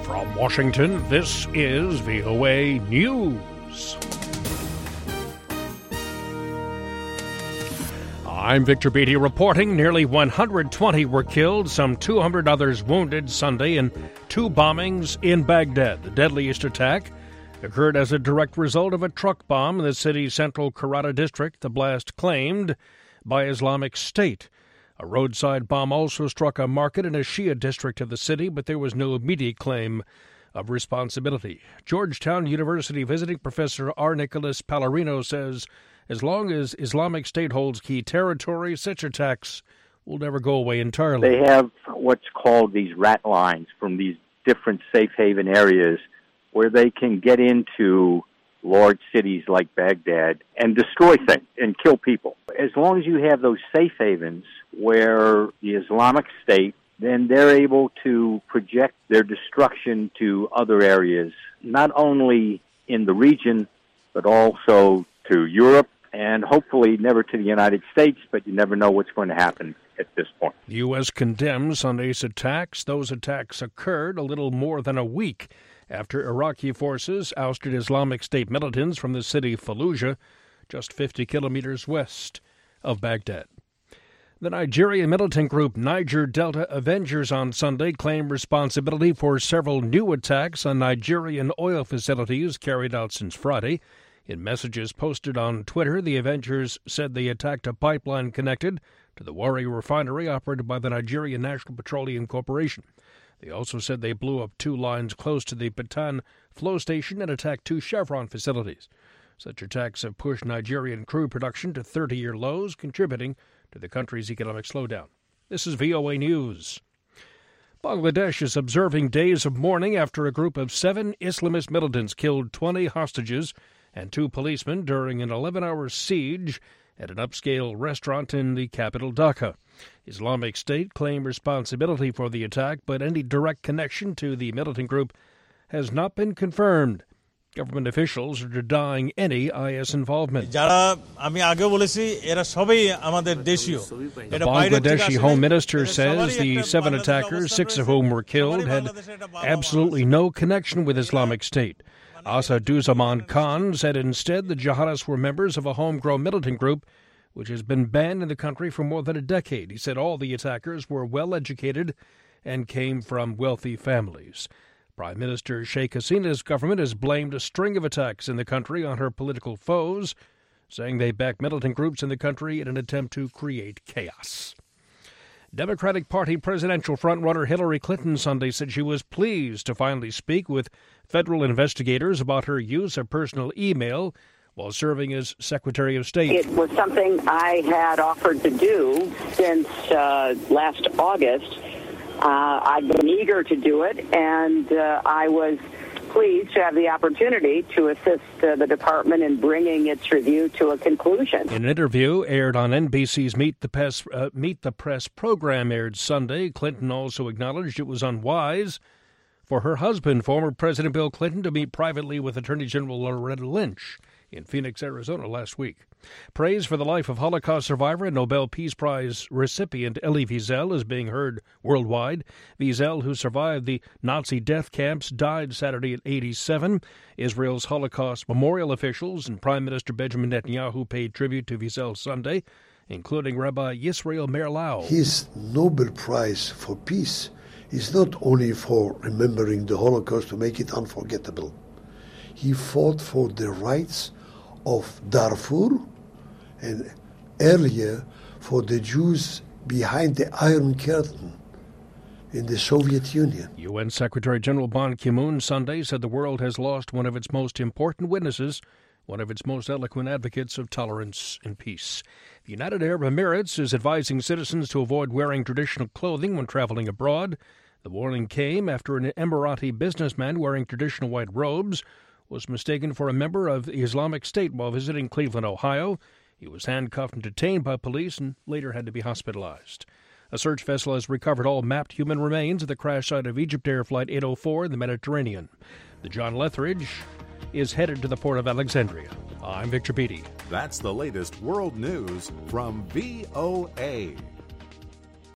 From Washington, this is VOA News. I'm Victor Beatty reporting nearly 120 were killed, some 200 others wounded Sunday in two bombings in Baghdad. The deadliest attack occurred as a direct result of a truck bomb in the city's central Karata district, the blast claimed by Islamic State. A roadside bomb also struck a market in a Shia district of the city, but there was no immediate claim of responsibility. Georgetown University visiting professor R. Nicholas Pallarino says as long as Islamic State holds key territory, such attacks will never go away entirely. They have what's called these rat lines from these different safe haven areas where they can get into large cities like Baghdad and destroy things and kill people. As long as you have those safe havens where the Islamic State, then they're able to project their destruction to other areas, not only in the region, but also to Europe and hopefully never to the United States, but you never know what's going to happen at this point. The U.S. condemns Sunday's attacks. Those attacks occurred a little more than a week after Iraqi forces ousted Islamic State militants from the city Fallujah, just 50 kilometers west of Baghdad. The Nigerian militant group Niger Delta Avengers on Sunday claimed responsibility for several new attacks on Nigerian oil facilities carried out since Friday. In messages posted on Twitter, the Avengers said they attacked a pipeline connected to the Warri refinery operated by the Nigerian National Petroleum Corporation. They also said they blew up two lines close to the Batan flow station and attacked two Chevron facilities. Such attacks have pushed Nigerian crude production to 30-year lows, contributing to the country's economic slowdown. This is VOA News. Bangladesh is observing days of mourning after a group of 7 Islamist militants killed 20 hostages and 2 policemen during an 11-hour siege at an upscale restaurant in the capital Dhaka. Islamic State claimed responsibility for the attack, but any direct connection to the militant group has not been confirmed. Government officials are denying any IS involvement. The Bangladeshi Home Minister says the 7 attackers, 6 of whom were killed, had absolutely no connection with Islamic State. Asaduzzaman Khan said instead the jihadists were members of a homegrown militant group which has been banned in the country for more than a decade. He said all the attackers were well-educated and came from wealthy families. Prime Minister Sheikh Hasina's government has blamed a string of attacks in the country on her political foes, saying they back militant groups in the country in an attempt to create chaos. Democratic Party presidential frontrunner Hillary Clinton Sunday said she was pleased to finally speak with federal investigators about her use of personal email while serving as Secretary of State. It was something I had offered to do since last August. I've been eager to do it, and I was pleased to have the opportunity to assist the department in bringing its review to a conclusion. In an interview aired on NBC's Meet the Press program aired Sunday, Clinton also acknowledged it was unwise for her husband, former President Bill Clinton, to meet privately with Attorney General Loretta Lynch in Phoenix, Arizona last week. Praise for the life of Holocaust survivor and Nobel Peace Prize recipient Elie Wiesel is being heard worldwide. Wiesel, who survived the Nazi death camps, died Saturday at 87. Israel's Holocaust memorial officials and Prime Minister Benjamin Netanyahu paid tribute to Wiesel Sunday, including Rabbi Yisrael Meir Lau. His Nobel Prize for Peace is not only for remembering the Holocaust to make it unforgettable. He fought for the rights of Darfur and earlier for the Jews behind the Iron Curtain in the Soviet Union. UN Secretary General Ban Ki-moon Sunday said the world has lost one of its most important witnesses, one of its most eloquent advocates of tolerance and peace. The United Arab Emirates is advising citizens to avoid wearing traditional clothing when traveling abroad. The warning came after an Emirati businessman wearing traditional white robes was mistaken for a member of the Islamic State while visiting Cleveland, Ohio. He was handcuffed and detained by police and later had to be hospitalized. A search vessel has recovered all mapped human remains at the crash site of EgyptAir Flight 804 in the Mediterranean. The John Lethbridge is headed to the port of Alexandria. I'm Victor Beatty. That's the latest world news from VOA.